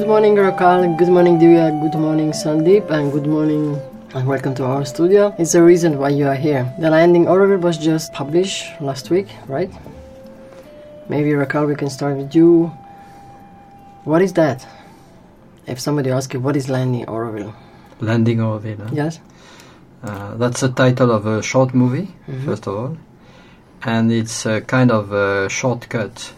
morning, Rakal. Good morning, Divya. Good morning, Sandeep. And good morning and welcome to our studio. It's the reason why you are here. The Landing Oroville was just published last week, right? Maybe, Rakal, we can start with you. What is that? If somebody asks you, what is Landing Oroville? Landing Oroville, huh? Yes. That's the title of a short movie, first of all. And it's a kind of a shortcut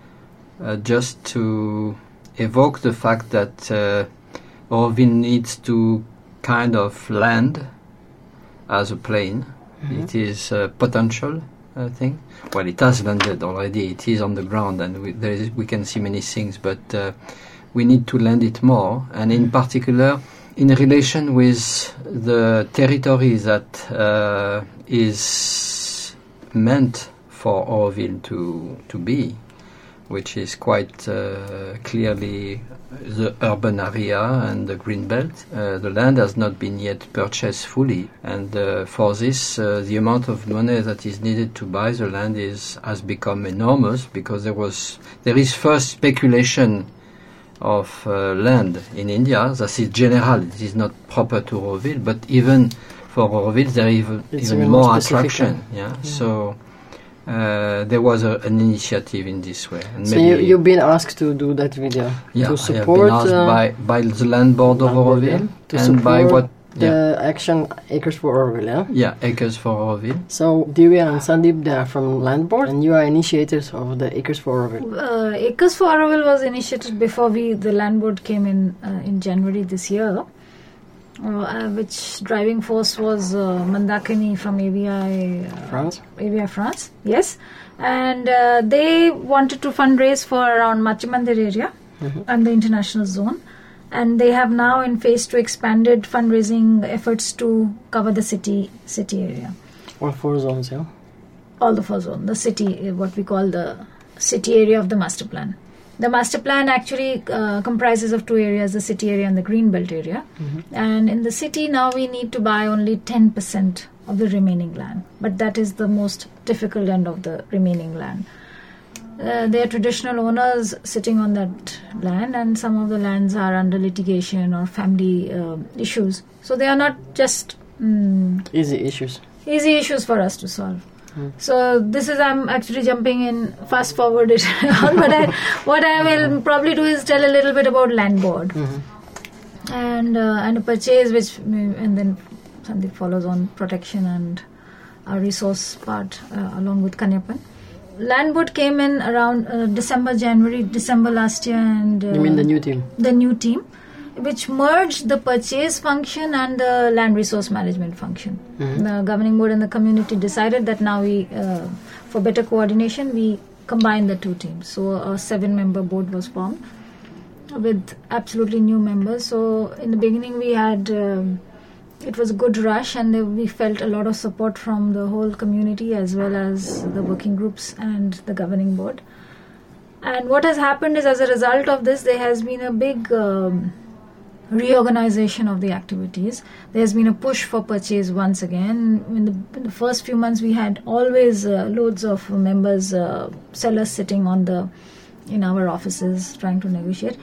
just to evoke the fact that Oroville needs to kind of land as a plane. It is a potential thing. Well, it has landed already. It is on the ground, and we can see many things, but we need to land it more. And in particular, in relation with the territory that is meant for Oroville to be, which is quite clearly the urban area and the green belt. The land has not been yet purchased fully, and for this, the amount of money that is needed to buy the land has become enormous, because there is first speculation of land in India. That is general. It is not proper to Oroville, but even for Oroville, there is even more attraction. Yeah. So. There was an initiative in this way. And so you've been asked to do that video to support I have been asked by the Land Board of Oroville and by what the action Acres for Oroville. Yeah. Yeah, Acres for Oroville. So Divya and Sandeep, they are from Land Board, and you are initiators of the Acres for Oroville. Acres for Oroville was initiated before the Land Board came in January this year. Which driving force was Mandakini from AVI France, yes. And they wanted to fundraise for around Machimandir area and the international zone. And they have now in phase 2 expanded fundraising efforts to cover the city area. All 4 zones, yeah? All the 4 zones. The city, what we call the city area of the master plan. The master plan actually comprises of 2 areas, the city area and the green belt area. And in the city now we need to buy only 10% of the remaining land. But that is the most difficult end of the remaining land. There are traditional owners sitting on that land, and some of the lands are under litigation or family issues. So they are not just easy issues for us to solve. So this is, I'm actually jumping in, fast forward it. But what I will probably do is tell a little bit about Land Board and a purchase, and then Sandeep follows on protection and our resource part along with Kanyapan. Land Board came in around December last year, and you mean the new team? The new team, which merged the purchase function and the land resource management function. The governing board and the community decided that now for better coordination, we combine the 2 teams. So a 7-member board was formed with absolutely new members. So in the beginning we had, it was a good rush, and we felt a lot of support from the whole community as well as the working groups and the governing board. And what has happened is, as a result of this, there has been a big reorganization of the activities. There's been a push for purchase once again. In the first few months, we had always loads of members, sellers sitting in our offices trying to negotiate.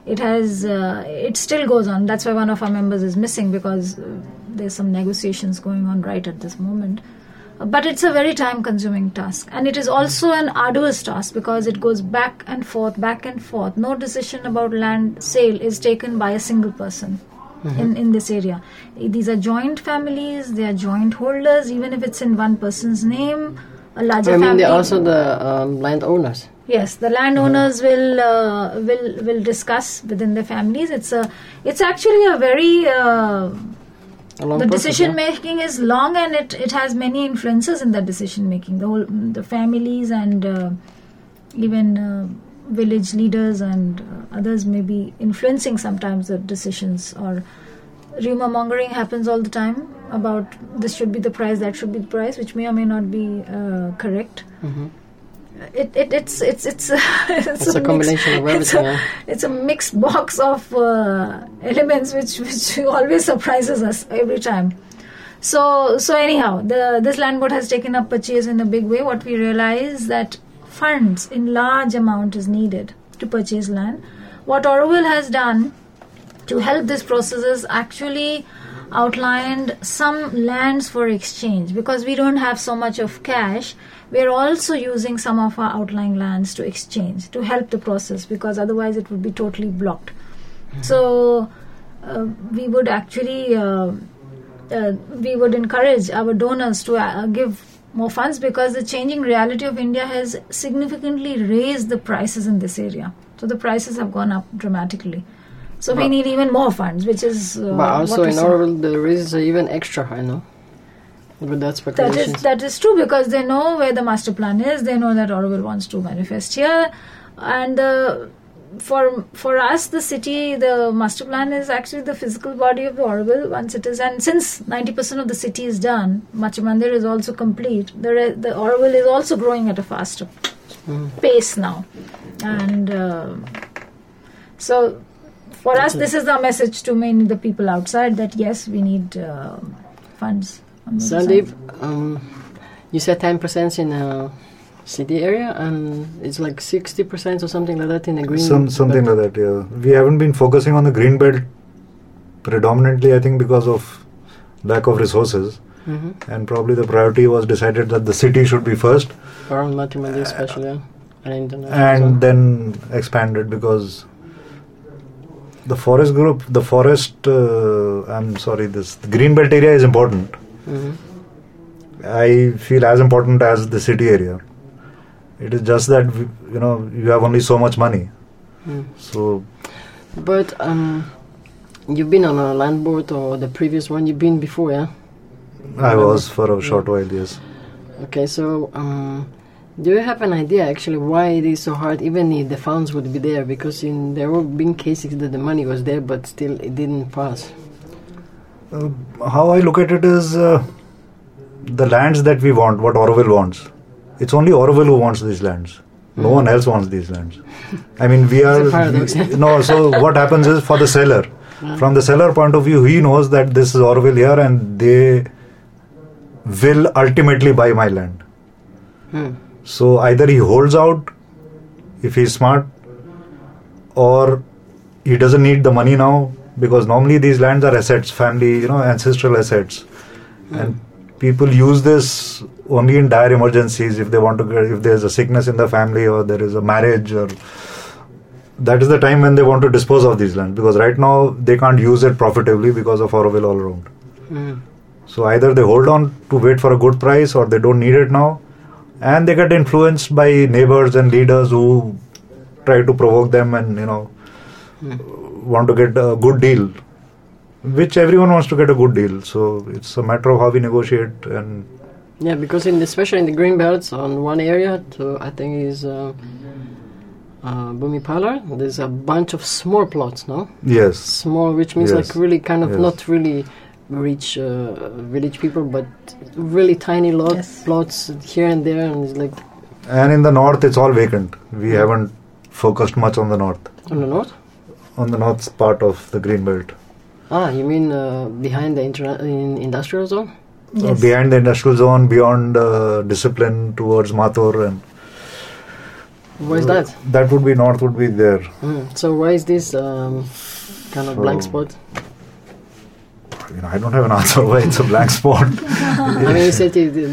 It still goes on. That's why one of our members is missing, because there's some negotiations going on right at this moment. But it's a very time-consuming task, and it is also an arduous task, because it goes back and forth. No decision about land sale is taken by a single person in this area. These are joint families, they are joint holders, even if it's in one person's name, a larger family. They're also the landowners. Yes, the landowners will discuss within their families. It's actually a very the decision making is long, and it has many influences in the decision making. The families and even village leaders and others may be influencing sometimes the decisions, or rumor mongering happens all the time about this should be the price, that should be the price, which may or may not be correct. It's a combination of everything. It's a mixed box of elements which always surprises us every time. So anyhow, this land board has taken up purchase in a big way. What we realize that funds in large amount is needed to purchase land. what Auroville has done to help this process is actually outlined some lands for exchange, because we don't have so much of cash. We are also using some of our outlying lands to exchange to help the process, because otherwise it would be totally blocked. So we would actually we would encourage our donors to give more funds, because the changing reality of India has significantly raised the prices in this area. So the prices have gone up dramatically. So we need even more funds, which is but also in Auroville the raises are even extra high, no? With that speculation. That is true, because they know where the master plan is. They know that Auroville wants to manifest here, and for us, the city, the master plan is actually the physical body of the Auroville once it is. And since 90% of the city is done, Machimandir is also complete. The Auroville is also growing at a faster pace now, and so. For us, this is the message to mainly the people outside, that yes, we need funds. Sandeep, you said 10% in city area, and it's like 60% or something like that in the green belt. Something like that, yeah. We haven't been focusing on the green belt predominantly, I think, because of lack of resources. And probably the priority was decided that the city should be first. Around Machimandir especially, and then expanded, because the forest group, the green belt area is important. I feel as important as the city area. It is just that, you have only so much money. So. But you've been on a land board, or the previous one you've been before, yeah? I was for a short while, yes. Okay, so do you have an idea actually why it is so hard, even if the funds would be there? Because there have been cases that the money was there, but still it didn't pass. How I look at it is the lands that we want, what Auroville wants. It's only Auroville who wants these lands. No one else wants these lands. I mean, we are... so what happens is, for the seller, from the seller point of view, he knows that this is Auroville here and they will ultimately buy my land. So either he holds out, if he's smart, or he doesn't need the money now, because normally these lands are assets, family, ancestral assets. And people use this only in dire emergencies, if they want to if there's a sickness in the family, or there is a marriage, or that is the time when they want to dispose of these lands, because right now they can't use it profitably because of Auroville all around. So either they hold on to wait for a good price, or they don't need it now, and they get influenced by neighbors and leaders who try to provoke them and want to get a good deal, which everyone wants to get a good deal. So it's a matter of how we negotiate. And because especially in the green belts, on one area, I think is Bhumipala, there's a bunch of small plots, no? Yes. Small, which means like really kind of not really rich village people, but really tiny plots here and there, and it's like. And in the north, it's all vacant. We haven't focused much on the north. On the north? On the north part of the green belt. You mean behind the industrial zone? Yes. Behind the industrial zone, beyond discipline towards Mathur, and. Why is that? That would be north, would be there. So why is this kind of blank spot? I don't have an answer why it's a blank spot. I mean, you said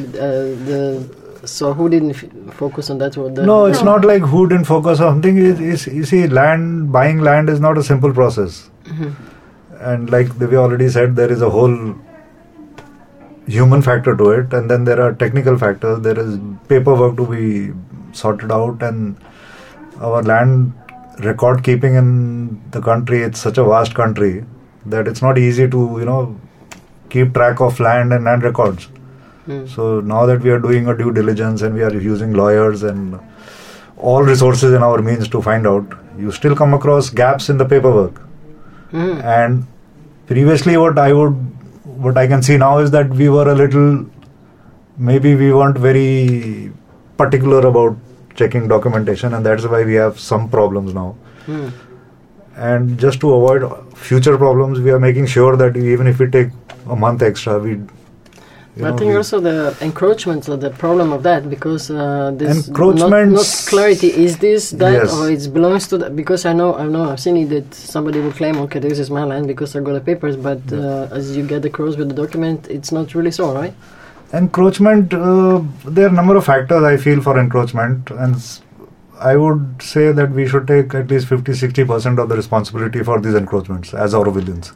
so who didn't focus on that? No, it's not like who didn't focus on something. You see, buying land is not a simple process. And like we already said, there is a whole human factor to it, and then there are technical factors. There is paperwork to be sorted out, and our land record keeping in the country, it's such a vast country that it's not easy to keep track of land and land records. So now that we are doing a due diligence and we are using lawyers and all resources in our means to find out, you still come across gaps in the paperwork. And previously what I can see now is that we were maybe we weren't very particular about checking documentation, and that's why we have some problems now. And just to avoid future problems, we are making sure that even if we take a month extra, You I know, think also the encroachments are the problem of that, because this Encroachments- not clarity, is this that Yes. or it belongs to that, because I've seen it that somebody will claim, okay, this is my land because I got the papers, but as you get across with the document, it's not really so, right? Encroachment, there are a number of factors I feel for encroachment, and I would say that we should take at least 50-60% of the responsibility for these encroachments as Aurovilians,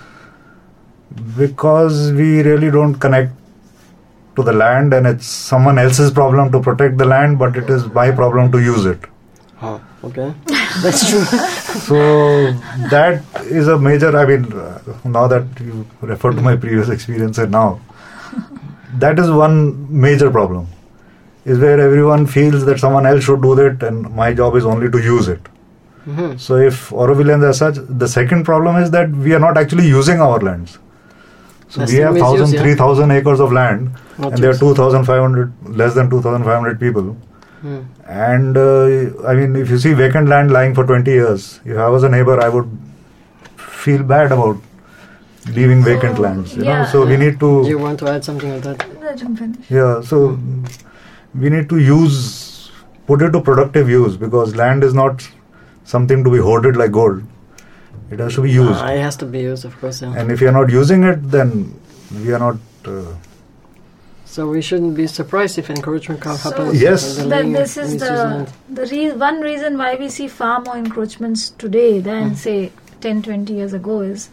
because we really don't connect to the land, and it's someone else's problem to protect the land, but it is my problem to use it. Oh, okay. That's true. So that is a major, now that you refer to my previous experience and now, that is one major problem, is where everyone feels that someone else should do that and my job is only to use it. So if Aurovilians as such, the second problem is that we are not actually using our lands. So That's we the have misuse, 3,000 acres of land, Not and there are used. 2,500, less than 2,500 people. And if you see vacant land lying for 20 years, if I was a neighbor, I would feel bad about leaving vacant lands. You know, so we need to. Do you want to add something on that? Let him finish. Yeah, so we need to put it to productive use, because land is not something to be hoarded like gold. It has to be used. It has to be used, of course. Yeah. And if you are not using it, then we are not. So we shouldn't be surprised if encroachment happens. Yes. This is one reason why we see far more encroachments today than say 10-20 years ago is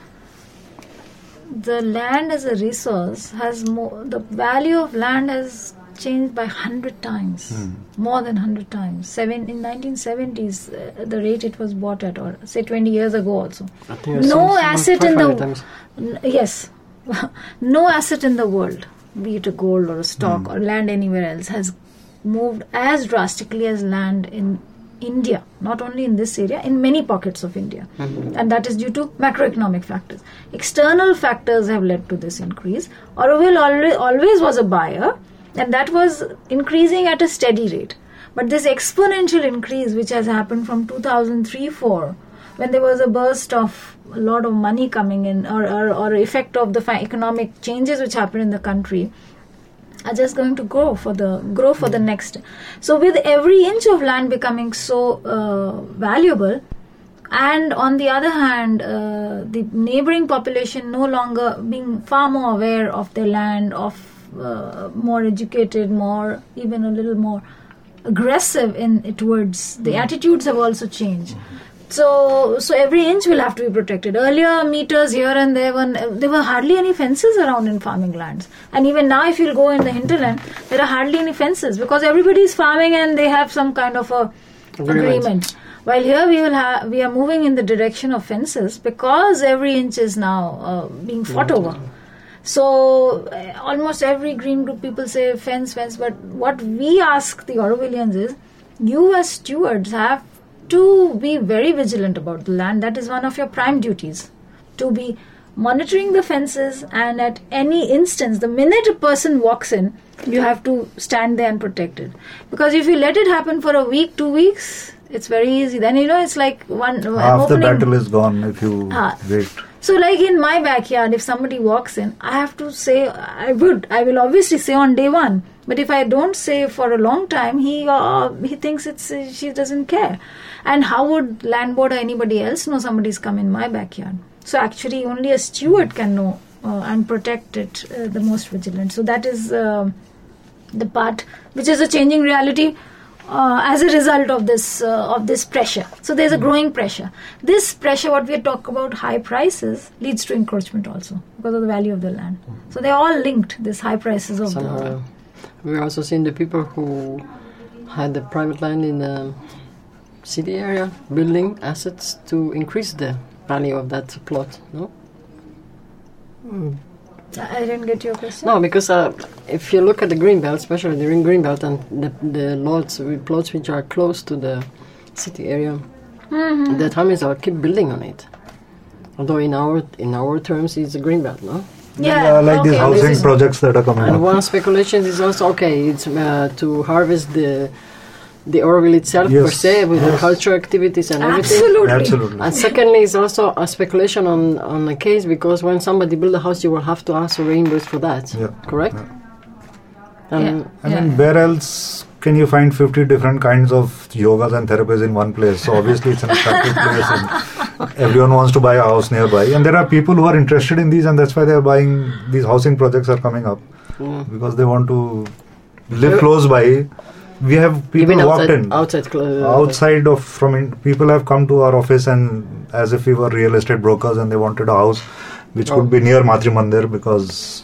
the land as a resource has more. The value of land has changed by 100 times, more than 100 times. In 1970s, the rate it was bought at, or say 20 years ago also. I think it was No asset in 500 times. Yes, no asset in the world, be it a gold or a stock or land anywhere else, has moved as drastically as land in India, not only in this area, in many pockets of India. And that is due to macroeconomic factors. External factors have led to this increase. Auroville always was a buyer, and that was increasing at a steady rate. But this exponential increase which has happened from 2003-04, when there was a burst of a lot of money coming in, or effect of the economic changes which happened in the country, are just going to grow for the next. So with every inch of land becoming so valuable, and on the other hand, the neighboring population no longer being far more aware of their land, more educated, more even a little more aggressive towards the attitudes have also changed. So every inch will have to be protected. Earlier, meters here and there, there were hardly any fences around in farming lands. And even now, if you'll go in the hinterland, there are hardly any fences, because everybody is farming and they have some kind of a agreement. While here we are moving in the direction of fences, because every inch is now being fought over. So almost every green group people say fence, but what we ask the Aurovillians is, you as stewards have to be very vigilant about the land. That is one of your prime duties, to be monitoring the fences, and at any instance, the minute a person walks in, you have to stand there and protect it. Because if you let it happen for a week, 2 weeks, it's very easy. Then it's like half the battle is gone if you wait. So like in my backyard, if somebody walks in, I have to say, I will obviously say on day one. But if I don't say for a long time, he thinks she doesn't care. And how would land board or anybody else know somebody's come in my backyard? So actually only a steward can know and protect it the most vigilant. So that is the part which is a changing reality as a result of this pressure. So there's a growing pressure. This pressure, what we talk about, high prices, leads to encroachment also because of the value of the land. So they're all linked, these high prices of the... We're also seeing the people who had the private land in the city area building assets to increase the value of that plot, no? I didn't get your question. No, because if you look at the greenbelt, especially the greenbelt and the plots which are close to the city area, the Thamis keep building on it. Although in our terms, it's a greenbelt, no? Yeah, like these housing projects that are coming and up. one speculation is also it's to harvest the the Auroville itself Yes. per se, with the Yes. cultural activities and everything. Absolutely. And secondly, it's also a speculation on the case, because when somebody builds a house, you will have to ask for reimbursement for that. Yeah. Correct? Yeah. And I mean, where else can you find 50 different kinds of yogas and therapies in one place? So obviously it's an attractive place, and everyone wants to buy a house nearby. And there are people who are interested in these, and that's why they are buying. These housing projects are coming up because they want to live close by. We have people even walked in outside of people have come to our office, and as if we were real estate brokers, and they wanted a house which could be near Matri Mandir, because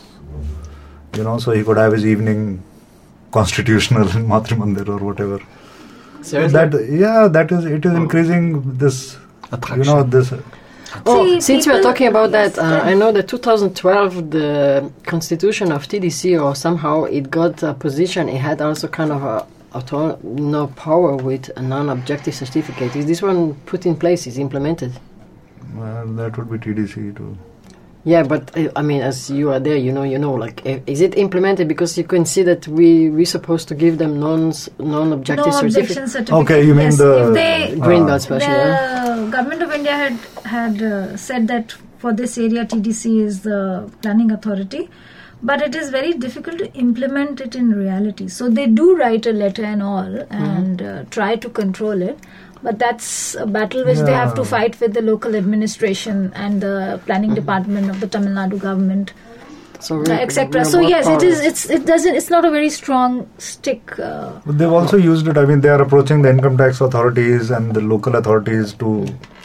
so he could have his evening constitutional in Matri Mandir or whatever. Seriously? It is increasing this Attraction. this. Since we are talking about that, I know that 2012, the constitution of TDC, or somehow it got a position, it had also kind of a power with a non-objective certificate. Is this one put in place, is implemented? Well, that would be TDC too. Yeah, but I mean, as you are there, like, is it implemented? Because you can see that we're supposed to give them non-objective certificate. Okay, you mean Yes, the if they, Green Belt Special. the government of India had said that for this area TDC is the planning authority, but it is very difficult to implement it in reality. So they do write a letter and all, and try to control it. But that's a battle which they have to fight with the local administration and the planning department of the Tamil Nadu government, etc. So yes, it's not a very strong stick. But they've also used it. I mean, they are approaching the income tax authorities and the local authorities to.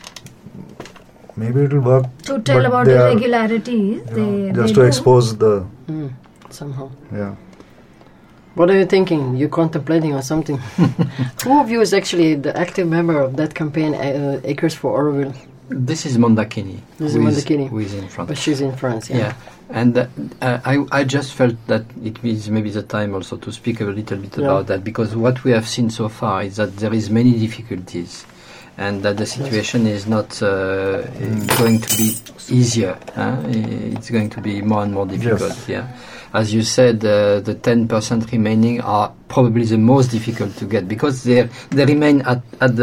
Maybe it will work to tell about the irregularities. Just to expose the. Somehow. Yeah. What are you thinking? You're contemplating on something. Who of you is actually the active member of that campaign, Acres for Auroville? This is Mondakini. Who is in France. But she's in France, yeah. And I just felt that it is maybe the time also to speak a little bit about that, because what we have seen so far is that there is many difficulties, and that the situation is not going to be easier. It's going to be more and more difficult. Yes. Yeah. As you said, the 10% remaining are probably the most difficult to get, because they remain at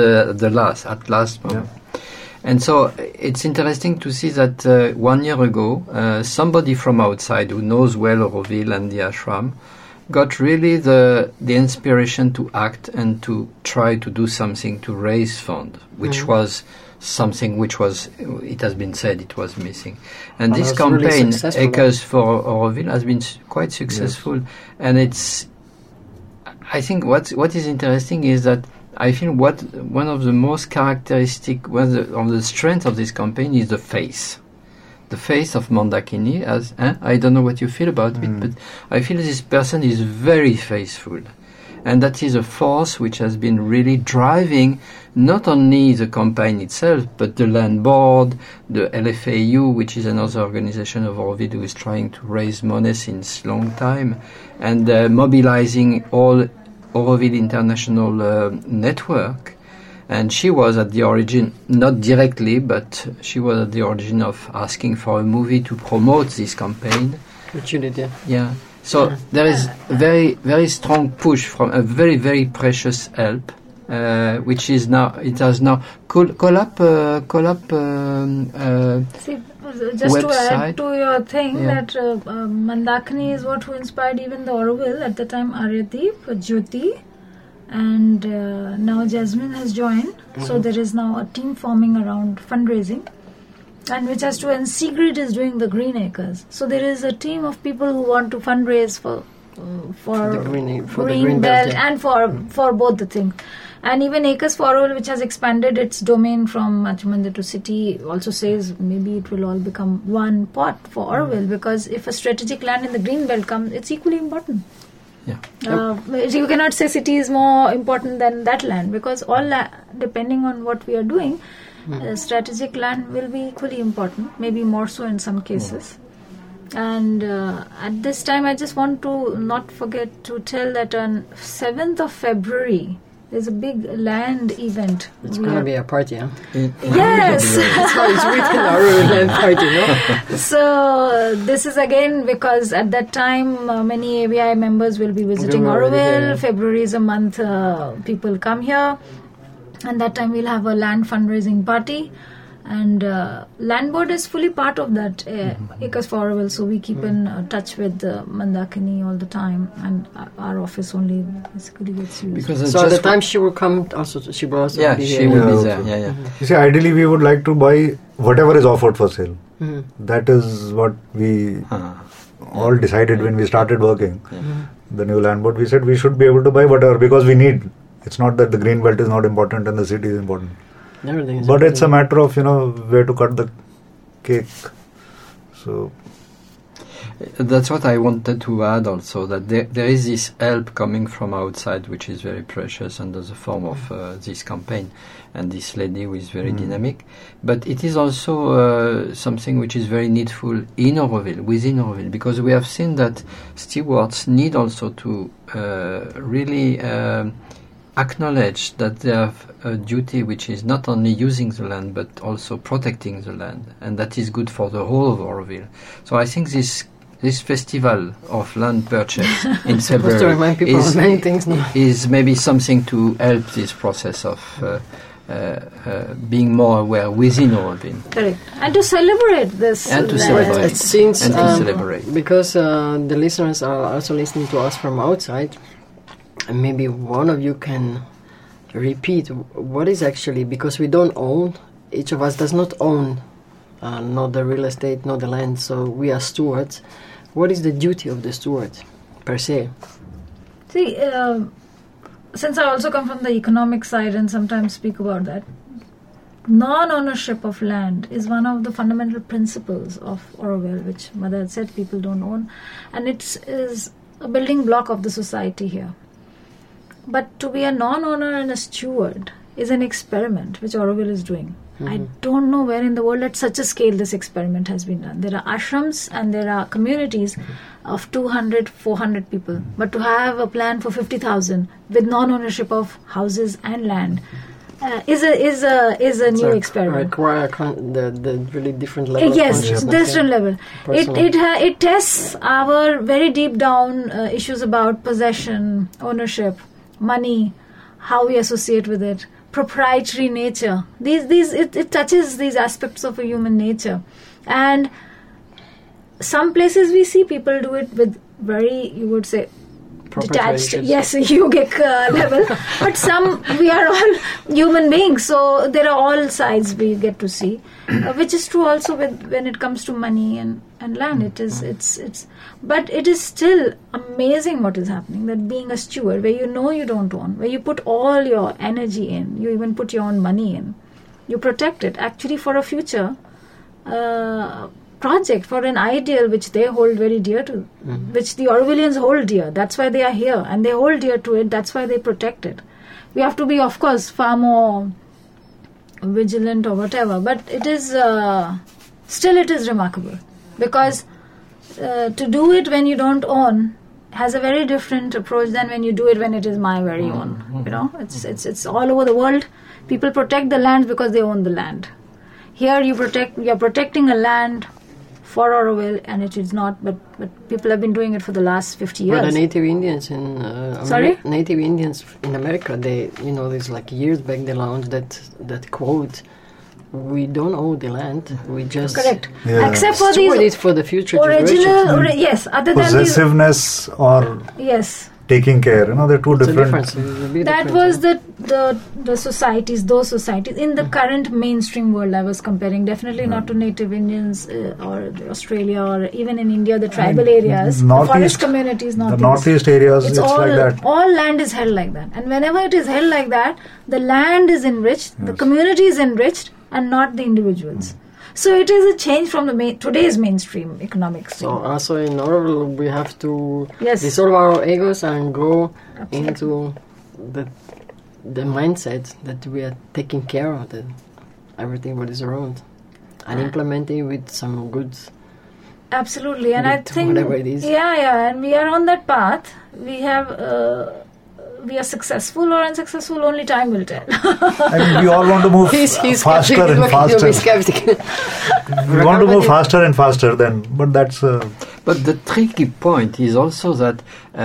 last moment. Yeah. And so it's interesting to see that 1 year ago, somebody from outside who knows well Auroville and the ashram got really the inspiration to act and to try to do something to raise funds, which was something which was, it has been said, it was missing. And this campaign, really Acres for Auroville, has been quite successful. Yes. And I think what is interesting is that I feel one of the most characteristic, of the strength of this campaign is the face. The face of Mondakini. I don't know what you feel about it, but I feel this person is very faithful. And that is a force which has been really driving not only the campaign itself, but the land board, the LFAU, which is another organization of Auroville who is trying to raise money since long time, and mobilizing all Auroville International network. And she was at the origin, not directly, but she was at the origin of asking for a movie to promote this campaign. Which you did, yeah. Yeah. So there is a very, very strong push from a very, very precious help, which is now, it has now Collab just website. To add to your thing, that Mandakini is what who inspired even the Auroville at the time. Aryadeep, Jyoti, and now Jasmine has joined. So there is now a team forming around fundraising. And which has to, and Sigrid is doing the Green Acres. So there is a team of people who want to fundraise for the Green Belt and for both the things. And even Acres for Auroville, which has expanded its domain from Matri to city, also says maybe it will all become one pot for Auroville, because if a strategic land in the Green Belt comes, it's equally important. Yeah. You cannot say city is more important than that land, because all depending on what we are doing, strategic land will be equally important, maybe more so in some cases. And at this time, I just want to not forget to tell that on 7th of February, There's a big land event. It's going to be a party, huh? Yes. That's how it's written, Aurorabil land party, no? So this is again because at that time many AVI members will be visiting Aurorabil. February is a month people come here, and that time we'll have a land fundraising party. And land board is fully part of that Acres for Aurorabil, so we keep in touch with Mandakini all the time, and our office only basically gets used. Because so at the time she will come also, she will also be she here. will be there. Yeah. You see, ideally we would like to buy whatever is offered for sale. That is what we all decided when we started working. The new land board, we said we should be able to buy whatever, because we need. It's not that the green belt is not important and the city is important. But it's a matter of, where to cut the cake. So that's what I wanted to add also, that there is this help coming from outside, which is very precious under the form of this campaign and this lady who is very dynamic. But it is also something which is very needful in Aurorabil, within Aurorabil, because we have seen that stewards need also to really acknowledge that they have a duty which is not only using the land but also protecting the land, and that is good for the whole of Aurorabil. So I think this festival of land purchase in February to remind people of many things now. Is maybe something to help this process of being more aware within Aurorabil. Correct. And to celebrate this. And to celebrate. It seems and to celebrate. Because the listeners are also listening to us from outside. And maybe one of you can repeat what is actually, because we don't own, each of us does not own not the real estate, not the land, so we are stewards. What is the duty of the steward per se? See, since I also come from the economic side and sometimes speak about that, non-ownership of land is one of the fundamental principles of Aurorabil, which Mother had said people don't own, and it is a building block of the society here. But to be a non-owner and a steward is an experiment which Aurorabil is doing. I don't know where in the world at such a scale this experiment has been done. There are ashrams and there are communities of 200, 400 people. But to have a plan for 50,000 with non-ownership of houses and land is a new experiment. Require the really different level. Yes, of different level. It tests our very deep down issues about possession, ownership, money, how we associate with it, proprietary nature. It touches these aspects of a human nature, and some places we see people do it with very, you would say, detached, yes, yogic level. But some, we are all human beings, so there are all sides we get to see, which is true also when it comes to money and land. But it is still amazing what is happening, that being a steward, where you don't own, where you put all your energy in, you even put your own money in, you protect it actually for a future project, for an ideal which they hold very dear to, which the Aurovilians hold dear. That's why they are here, and they hold dear to it. That's why they protect it. We have to be, of course, far more vigilant or whatever, but it is still it is remarkable, because to do it when you don't own has a very different approach than when you do it when it is my very own. It's all over the world. People protect the land because they own the land. Here you're protecting a land for Aurorabil, and it is not, but people have been doing it for the last 50 years. But the native Indians in native Indians in America, they, there's like years back they launched that quote: "We don't own the land, we just correct, except for these for the future original, yes, other than possessiveness or yes." Taking care, they're two different. That was the societies, those societies in the current mainstream world I was comparing. Definitely not to native Indians or Australia, or even in India, the tribal areas, the forest communities. The northeast areas, it's like that. All land is held like that, and whenever it is held like that, the land is enriched, the community is enriched, and not the individuals. So it is a change from today's mainstream economics. So also in Aurorabil we have to dissolve our egos and go into the mindset that we are taking care of everything what is around, and implementing with some good. Absolutely, and I think whatever it is. Yeah, and we are on that path. We have we are successful or unsuccessful, only time will tell. I mean, we all want to move faster and faster. We want to move faster and faster then, but that's... But the tricky point is also that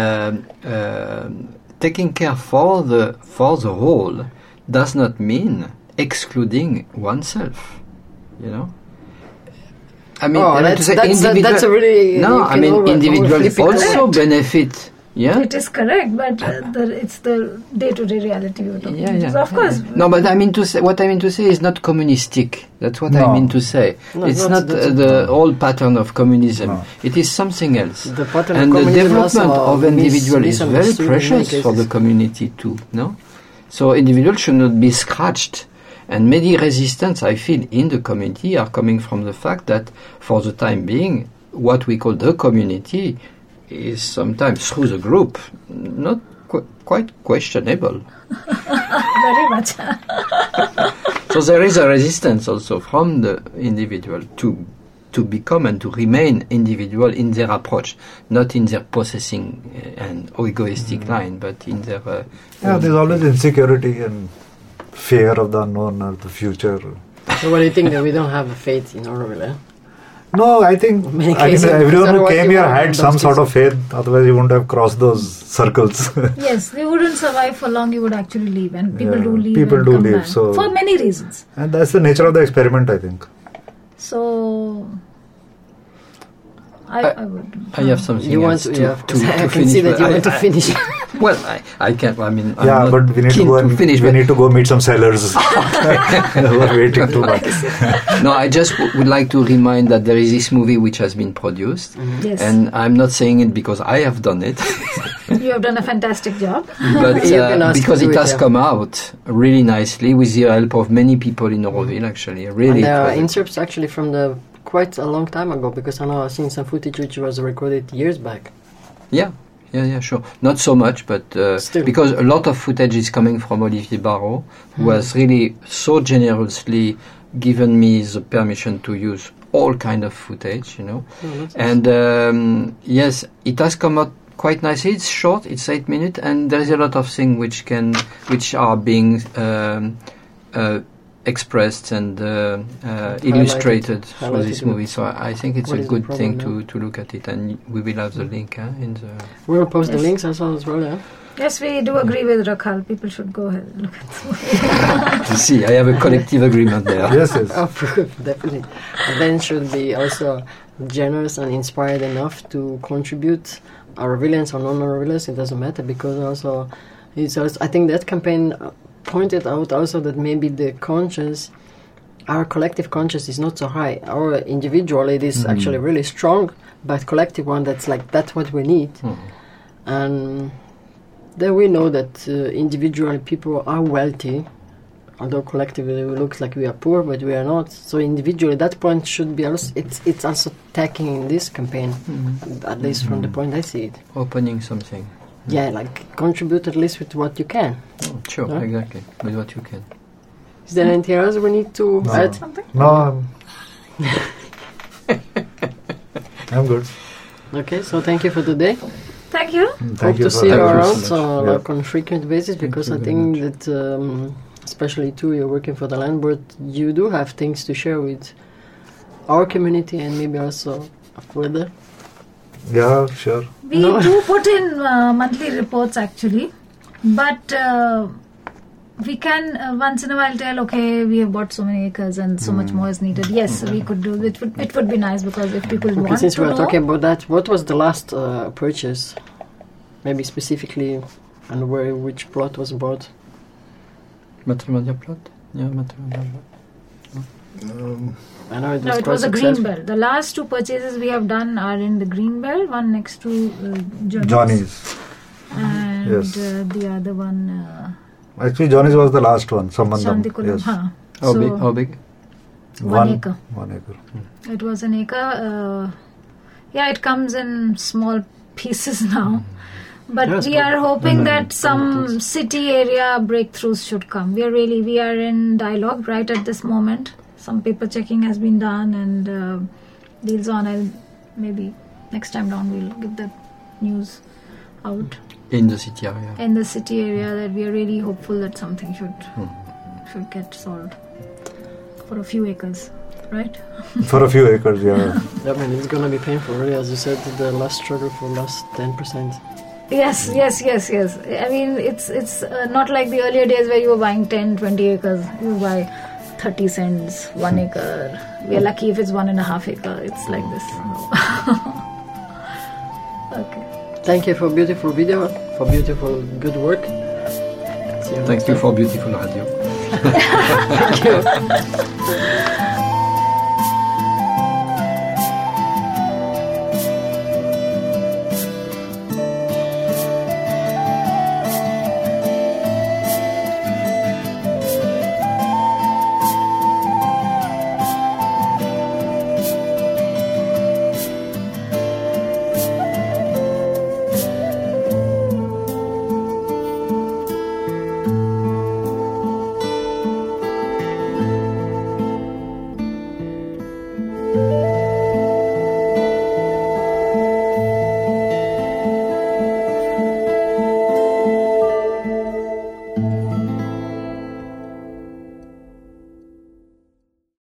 taking care for the whole does not mean excluding oneself, you know. I mean, that's a really... No, I mean, individuals also benefit. Yeah, it is correct, but it's the day-to-day reality you're talking about. So of course. No, but what I mean to say is not communistic. That's what I mean to say. No, it's not the old pattern of communism. No. It is something else. The pattern and of the development of individual is very misunderstood in many precious for the cases. community too. No, so individuals should not be scratched. And many resistance I feel in the community are coming from the fact that, for the time being, what we call the community is sometimes through the group not quite questionable. Very much. So there is a resistance also from the individual to become and to remain individual in their approach, not in their possessing and egoistic line, but in their... there's always insecurity and fear of the unknown or the future. So what do you think, that we don't have faith in Auroville? No, I think everyone who came here had some sort of faith, otherwise you wouldn't have crossed those circles. Yes, they wouldn't survive for long, you would actually leave, and people do leave. People and do come leave, back, so for many reasons. And that's the nature of the experiment, I think. So I would. I have something You want else to to I can finish. see that you want to finish. Well, I can't. I mean, I'm Yeah, not but we need to keen go and finish. we need to go meet some sellers who are waiting too much. No, I just would like to remind that there is this movie which has been produced, Yes, and I'm not saying it because I have done it, you have done a fantastic job. but You've been asked because to do it it, has yeah. come out really nicely with the help of many people in Auroville. Actually, really. And there are clever. inserts actually from quite a long time ago, because I know I've seen some footage which was recorded years back. Yeah, sure. Not so much, but Still. because a lot of footage is coming from Olivier Barrault, who has really so generously given me the permission to use all kind of footage, you know. Oh, that's And yes, it has come out quite nicely. It's short, it's 8 minutes, and there is a lot of things which are being expressed and illustrated for this Highlighted. movie. So I think it's What a is the good thing problem to look at it, and we will have the link in the. We'll post the Yes. links as well, yeah? Yes, we do agree with Rakhal. People should go ahead and look at the movie. You see, I have a collective agreement there. Yes. Oh, definitely. And then should be also generous and inspired enough to contribute, Aurovillians or non-Aurovillians, it doesn't matter, because also I think that campaign pointed out also that maybe our collective conscience is not so high. Our individual, it is actually really strong, but collective one, that's what we need. And then we know that individually people are wealthy, although collectively it looks like we are poor, but we are not. So individually, that point should be also, it's also tackling in this campaign, at least from the point I see it. Opening something. Yeah, like contribute at least with what you can. Oh, sure, Yeah. exactly. With what you can. Is there anything else we need to No. add? Something? No, I'm good. Okay, so thank you for today. Thank you. Thank Hope you to for see you having us around so so much. like on frequent basis, because you I very think that especially too, you're working for the land board, you do have things to share with our community and maybe also further. Yeah, sure. We do put in monthly reports actually, but we can once in a while tell, okay, we have bought so many acres and so much more is needed. Yes, we could do it. It would be nice, because if people Okay, want since to we are know, talking about that, what was the last purchase? Maybe specifically, and which plot was bought? Matrimonial plot? Yeah, matrimonial plot. I know it was no, it quite was a successful. green belt. The last two purchases we have done are in the green belt. One next to Johnny's. and Yes. the other one Actually, Johnny's was the last one. Sambandham. Shandikulam. Yes. Huh. How So, big? How big? 1 acre. 1 acre. It was an acre. Yeah, it comes in small pieces now. But Yes, we are hoping that things. some city area breakthroughs should come. We are in dialogue right at this moment. Some paper checking has been done and deals on. Maybe next time down we'll give the news out. in the city area. in the city area, that we are really hopeful that something should get solved for a few acres, right? For a few acres, yeah. I mean, it's gonna be painful, really, as you said, the last struggle for last 10%. Yes. I mean, it's not like the earlier days where you were buying 10, 20 acres. You buy 30 cents, 1 acre. We are lucky if it's 1.5 acre. It's like this. Okay. Thank you for beautiful video, for beautiful good work. See you Thank next you time. for beautiful radio. Thank you.